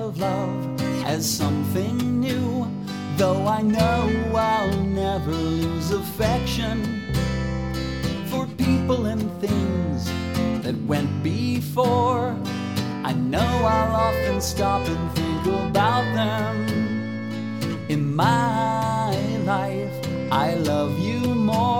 of love as something new, though I know I'll never lose affection for people and things that went before. I know I'll often stop and think about them. In my life, I love you more.